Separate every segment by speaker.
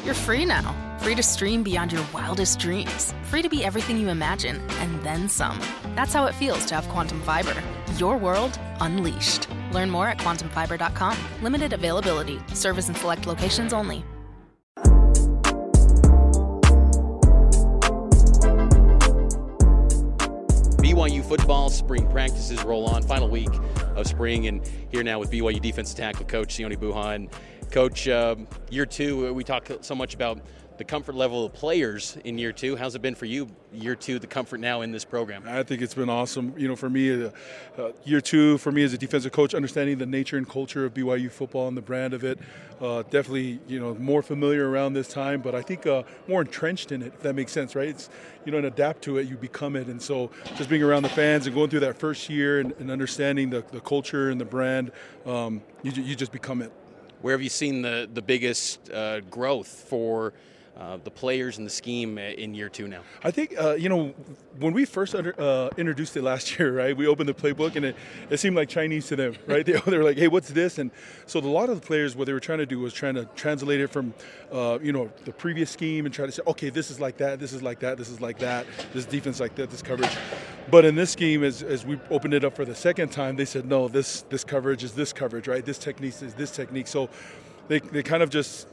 Speaker 1: You're free now. Free to stream beyond your wildest dreams. Free to be everything you imagine, and then some. That's how it feels to have Quantum Fiber. Your world unleashed. Learn more at quantumfiber.com. Limited availability. Service in select locations only.
Speaker 2: BYU football spring practices roll on. Final week of spring, and here now with BYU defensive tackle coach Sione Buhan. Coach, year two, we talk so much about the comfort level of players in year two. How's it been for you, year two, the comfort now in this program?
Speaker 3: I think it's been awesome. For me, year two, for me as a defensive coach, understanding the nature and culture of BYU football and the brand of it, definitely, more familiar around this time, but I think more entrenched in it, if that makes sense, right? It's, and adapt to it, you become it. And so just being around the fans and going through that first year and understanding the culture and the brand, you just become it.
Speaker 2: Where have you seen the biggest growth for the players and the scheme in year two now?
Speaker 3: I think, when we first introduced it last year, right, we opened the playbook and it seemed like Chinese to them, right? They were like, hey, what's this? And so a lot of the players, what they were trying to do was trying to translate it from, the previous scheme and try to say, okay, this is like that, this is like that, this is like that, this defense like that, this coverage. But in this scheme, as we opened it up for the second time, they said, no, this coverage is this coverage, right? This technique is this technique. So they kind of just,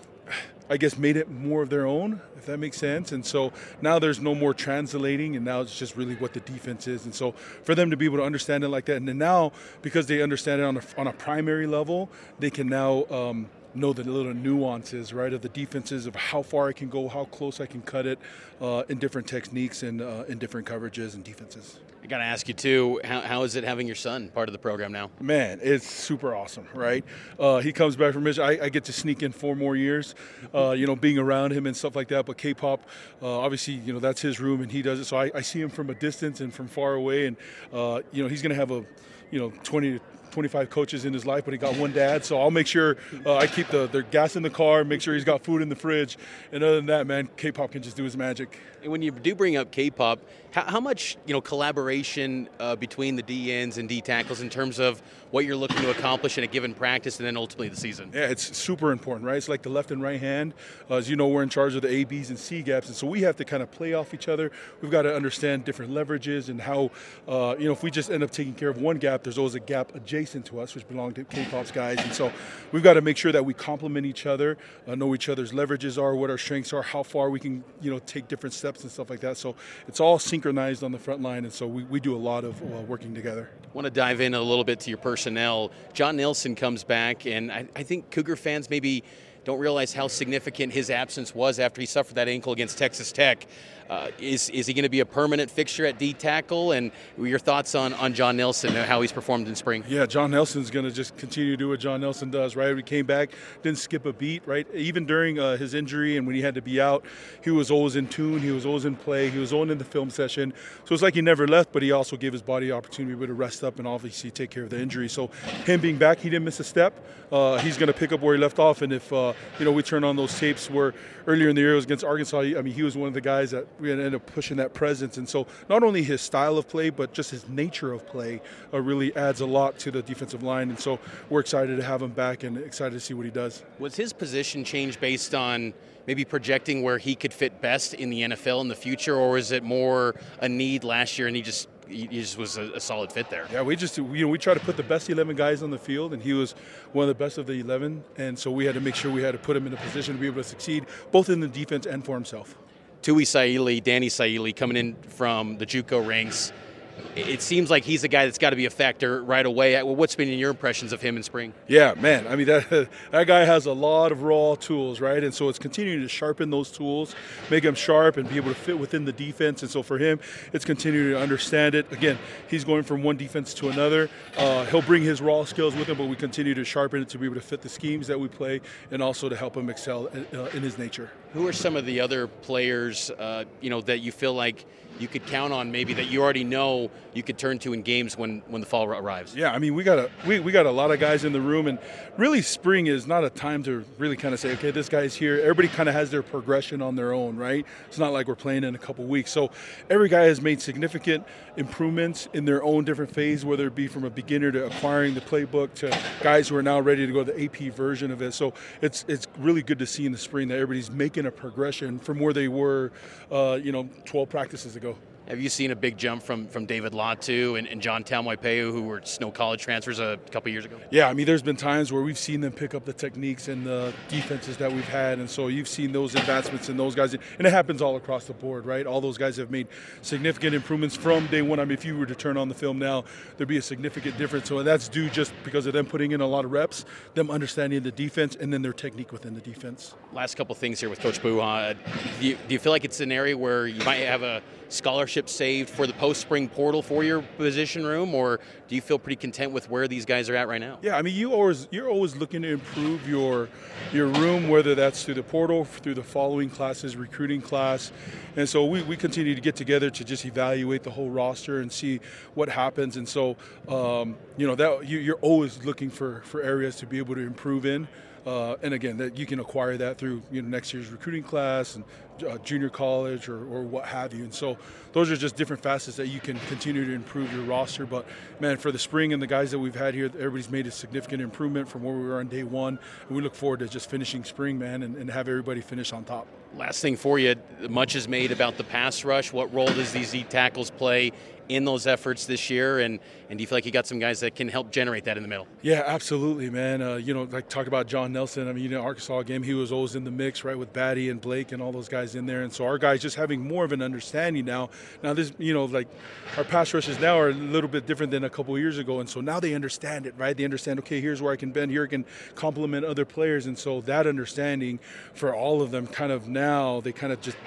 Speaker 3: I guess, made it more of their own, if that makes sense. And so now there's no more translating, and now it's just really what the defense is. And so for them to be able to understand it like that, and then now, because they understand it on a primary level, they can now know the little nuances, right, of the defenses, of how far I can go, how close I can cut it in different techniques and in different coverages and defenses.
Speaker 2: I got to ask you, too, how is it having your son part of the program now?
Speaker 3: Man, it's super awesome, right? He comes back from Michigan. I get to sneak in 4 more years, being around him and stuff like that. But K-Pop, obviously, that's his room, and he does it. So I see him from a distance and from far away. And, he's going to have 20 to 25 coaches in his life, but he got one dad, so I'll make sure I keep the gas in the car, make sure he's got food in the fridge, and other than that, man, K-Pop can just do his magic.
Speaker 2: And when you do bring up K-Pop, how much collaboration between the D-ends and D-tackles in terms of what you're looking to accomplish in a given practice and then ultimately the season?
Speaker 3: Yeah, it's super important, right? It's like the left and right hand. As you know, we're in charge of the A, Bs, and C gaps, and so we have to kind of play off each other. We've got to understand different leverages and how, if we just end up taking care of one gap, there's always a gap adjacent to us, which belong to K-Pop's guys. And so we've got to make sure that we complement each other, know each other's leverages are, what our strengths are, how far we can, take different steps and stuff like that. So it's all synchronized on the front line, and so we do a lot of working together.
Speaker 2: I want to dive in a little bit to your personnel. John Nelson comes back, and I think Cougar fans maybe don't realize how significant his absence was after he suffered that ankle against Texas Tech. Is he going to be a permanent fixture at D-tackle? And your thoughts on John Nelson and how he's performed in spring?
Speaker 3: Yeah, John Nelson's going to just continue to do what John Nelson does, right? We came back, didn't skip a beat, right? Even during his injury and when he had to be out, he was always in tune, he was always in play, he was always in the film session. So it's like he never left, but he also gave his body opportunity to rest up and obviously take care of the injury. So him being back, he didn't miss a step. He's going to pick up where he left off. And if, we turn on those tapes where earlier in the year it was against Arkansas, he was one of the guys that we ended up pushing that presence. And so not only his style of play, but just his nature of play really adds a lot to the defensive line. And so we're excited to have him back and excited to see what he does.
Speaker 2: Was his position change based on maybe projecting where he could fit best in the NFL in the future, or is it more a need last year and he just was a solid fit there?
Speaker 3: Yeah, we try to put the best 11 guys on the field, and he was one of the best of the 11, and so we had to make sure we had to put him in a position to be able to succeed, both in the defense and for himself.
Speaker 2: Danny Saili, coming in from the JUCO ranks. It seems like he's a guy that's got to be a factor right away. What's been your impressions of him in spring?
Speaker 3: Yeah, man. That guy has a lot of raw tools, right? And so it's continuing to sharpen those tools, make him sharp and be able to fit within the defense. And so for him, it's continuing to understand it. Again, he's going from one defense to another. He'll bring his raw skills with him, but we continue to sharpen it to be able to fit the schemes that we play and also to help him excel in his nature.
Speaker 2: Who are some of the other players, that you feel like you could count on maybe that you already know you could turn to in games when the fall arrives?
Speaker 3: Yeah, I mean, we got a lot of guys in the room, and really spring is not a time to really kind of say, okay, this guy's here. Everybody kind of has their progression on their own, right? It's not like we're playing in a couple weeks. So every guy has made significant improvements in their own different phase, whether it be from a beginner to acquiring the playbook to guys who are now ready to go to the AP version of it. So it's really good to see in the spring that everybody's making a progression from where they were, 12 practices ago.
Speaker 2: Have you seen a big jump from David Latu and John Talmoipeu, who were Snow College transfers a couple years ago?
Speaker 3: Yeah, I mean, there's been times where we've seen them pick up the techniques and the defenses that we've had, and so you've seen those advancements in those guys, and it happens all across the board, right? All those guys have made significant improvements from day one. I mean, if you were to turn on the film now, there'd be a significant difference. So that's due just because of them putting in a lot of reps, them understanding the defense, and then their technique within the defense.
Speaker 2: Last couple things here with Coach Buha. Do you feel like it's an area where you might have a scholarship saved for the post-spring portal for your position room, or do you feel pretty content with where these guys are at right now?
Speaker 3: Yeah, I mean, you're always looking to improve your room, whether that's through the portal, through the following classes, recruiting class, and so we continue to get together to just evaluate the whole roster and see what happens. And so, that you're always looking for areas to be able to improve in. And again, that you can acquire that through next year's recruiting class and junior college or what have you. And so those are just different facets that you can continue to improve your roster. But, man, for the spring and the guys that we've had here, everybody's made a significant improvement from where we were on day one. And we look forward to just finishing spring, man, and have everybody finish on top.
Speaker 2: Last thing for you, much is made about the pass rush. What role does these Z tackles play in those efforts this year, and do you feel like you got some guys that can help generate that in the middle?
Speaker 3: Yeah, absolutely, man. Like talked about John Nelson. I mean, Arkansas game, he was always in the mix, right, with Batty and Blake and all those guys in there. And so our guys just having more of an understanding now. Now this, like our pass rushes now are a little bit different than a couple of years ago, and so now they understand it, right? They understand, okay, here's where I can bend, here I can complement other players, and so that understanding for all of them kind of now they kind of just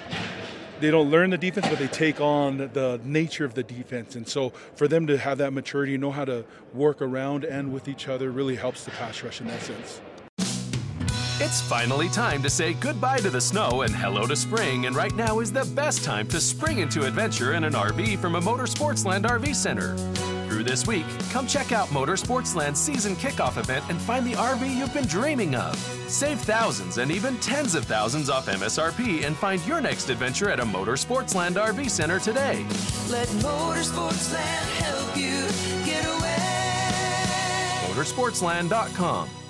Speaker 3: they don't learn the defense, but they take on the nature of the defense. And so for them to have that maturity, know how to work around and with each other really helps the pass rush in that sense.
Speaker 4: It's finally time to say goodbye to the snow and hello to spring, and right now is the best time to spring into adventure in an RV from a Motorsportsland RV Center. Through this week, come check out Motorsportsland's season kickoff event and find the RV you've been dreaming of. Save thousands and even tens of thousands off MSRP and find your next adventure at a Motorsportsland RV Center today.
Speaker 5: Let Motorsportsland help you get away.
Speaker 4: Motorsportsland.com.